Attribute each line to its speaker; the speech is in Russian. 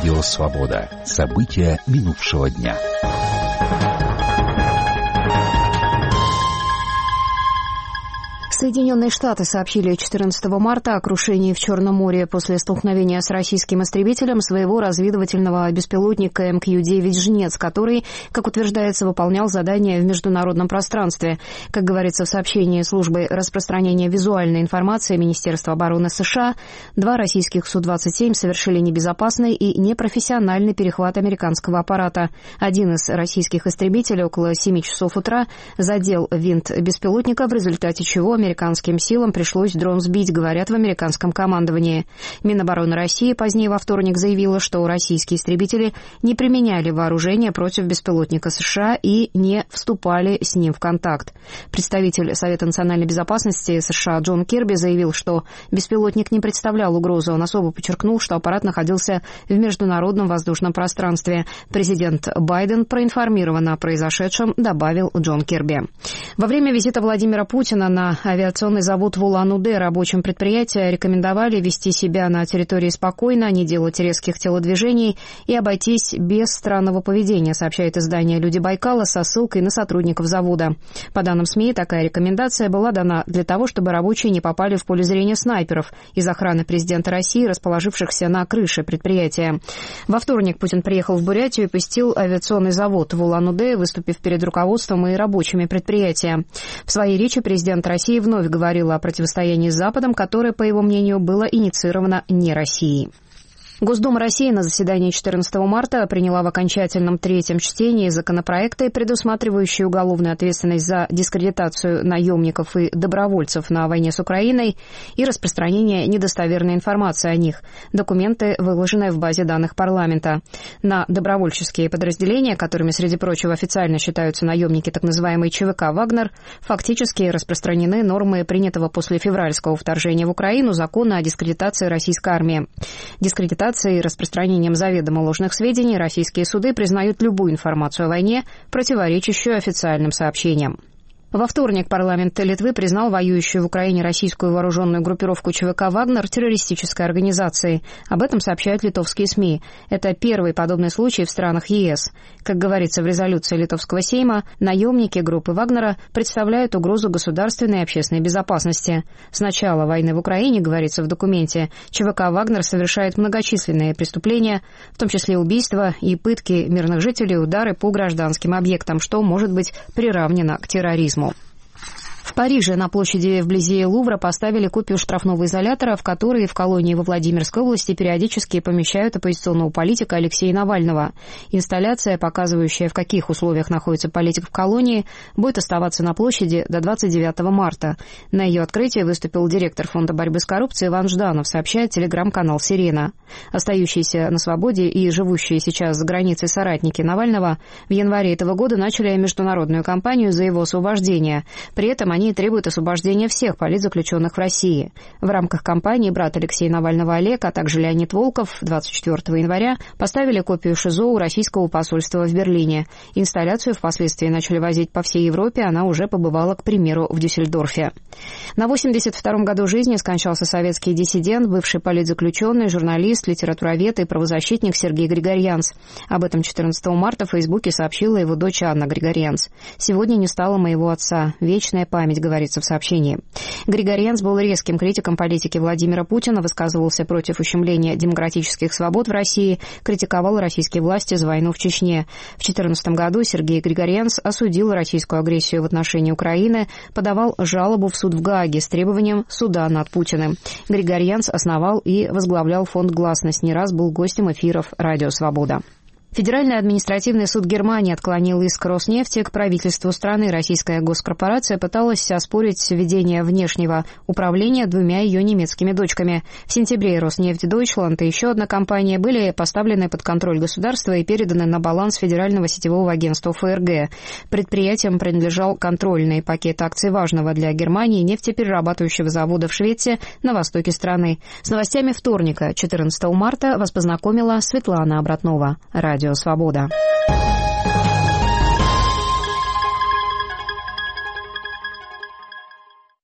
Speaker 1: Радио «Свобода». События минувшего дня.
Speaker 2: Соединенные Штаты сообщили 14 марта о крушении в Черном море после столкновения с российским истребителем своего разведывательного беспилотника МК-9 «Жнец», который, как утверждается, выполнял задания в международном пространстве. Как говорится в сообщении службы распространения визуальной информации Министерства обороны США, два российских Су-27 совершили небезопасный и непрофессиональный перехват американского аппарата. Один из российских истребителей около 7 часов утра задел винт беспилотника, в результате чего американским силам пришлось дрон сбить, говорят в американском командовании. Минобороны России позднее во вторник заявила, что российские истребители не применяли вооружение против беспилотника США и не вступали с ним в контакт. Представитель Совета национальной безопасности США Джон Кирби заявил, что беспилотник не представлял угрозы. Он особо подчеркнул, что аппарат находился в международном воздушном пространстве. Президент Байден проинформирован о произошедшем, добавил Джон Кирби. Во время визита Владимира Путина на авиационный завод в Улан-Удэ рабочим предприятия рекомендовали вести себя на территории спокойно, не делать резких телодвижений и обойтись без странного поведения, сообщает издание «Люди Байкала» со ссылкой на сотрудников завода. По данным СМИ, такая рекомендация была дана для того, чтобы рабочие не попали в поле зрения снайперов из охраны президента России, расположившихся на крыше предприятия. Во вторник Путин приехал в Бурятию и посетил авиационный завод в Улан-Удэ, выступив перед руководством и рабочими предприятия. В своей речи президент России вновь говорил о противостоянии с Западом, которое, по его мнению, было инициировано не Россией. Госдума России на заседании 14 марта приняла в окончательном третьем чтении законопроекты, предусматривающие уголовную ответственность за дискредитацию наемников и добровольцев на войне с Украиной и распространение недостоверной информации о них. Документы выложены в базе данных парламента. На добровольческие подразделения, которыми, среди прочего, официально считаются наемники так называемой ЧВК «Вагнер», фактически распространены нормы принятого после февральского вторжения в Украину закона о дискредитации российской армии. Дискредитацией и распространением заведомо ложных сведений российские суды признают любую информацию о войне, противоречащую официальным сообщениям. Во вторник парламент Литвы признал воюющую в Украине российскую вооруженную группировку ЧВК «Вагнер» террористической организацией. Об этом сообщают литовские СМИ. Это первый подобный случай в странах ЕС. Как говорится в резолюции Литовского Сейма, наемники группы Вагнера представляют угрозу государственной и общественной безопасности. С начала войны в Украине, говорится в документе, ЧВК «Вагнер» совершает многочисленные преступления, в том числе убийства и пытки мирных жителей, удары по гражданским объектам, что может быть приравнено к терроризму. В Париже на площади вблизи Лувра поставили копию штрафного изолятора, в который в колонии во Владимирской области периодически помещают оппозиционного политика Алексея Навального. Инсталляция, показывающая, в каких условиях находится политик в колонии, будет оставаться на площади до 29 марта. На ее открытии выступил директор Фонда борьбы с коррупцией Иван Жданов, сообщает телеграм-канал «Сирена». Остающиеся на свободе и живущие сейчас за границей соратники Навального в январе этого года начали международную кампанию за его освобождение. При этом они требуют освобождения всех политзаключенных в России. В рамках кампании брат Алексея Навального Олег, а также Леонид Волков 24 января поставили копию ШИЗО у российского посольства в Берлине. Инсталляцию впоследствии начали возить по всей Европе, она уже побывала, к примеру, в Дюссельдорфе. На 82-м году жизни скончался советский диссидент, бывший политзаключенный, журналист, литературовед и правозащитник Сергей Григорьянц. Об этом 14 марта в Фейсбуке сообщила его дочь Анна Григорьянц. «Сегодня не стало моего отца. Вечная память», говорится в сообщении. Григорьянц был резким критиком политики Владимира Путина, высказывался против ущемления демократических свобод в России, критиковал российские власти за войну в Чечне. В 2014 году Сергей Григорьянц осудил российскую агрессию в отношении Украины, подавал жалобу в суд в Гааге с требованием суда над Путиным. Григорьянц основал и возглавлял фонд «Гласность», не раз был гостем эфиров «Радио Свобода». Федеральный административный суд Германии отклонил иск Роснефти к правительству страны. Российская госкорпорация пыталась оспорить введение внешнего управления двумя ее немецкими дочками. В сентябре Роснефть Дойчланд и еще одна компания были поставлены под контроль государства и переданы на баланс Федерального сетевого агентства ФРГ. Предприятиям принадлежал контрольный пакет акций важного для Германии нефтеперерабатывающего завода в Швеции на востоке страны. С новостями вторника, 14 марта, вас познакомила Светлана Обратнова. Радио «Свобода».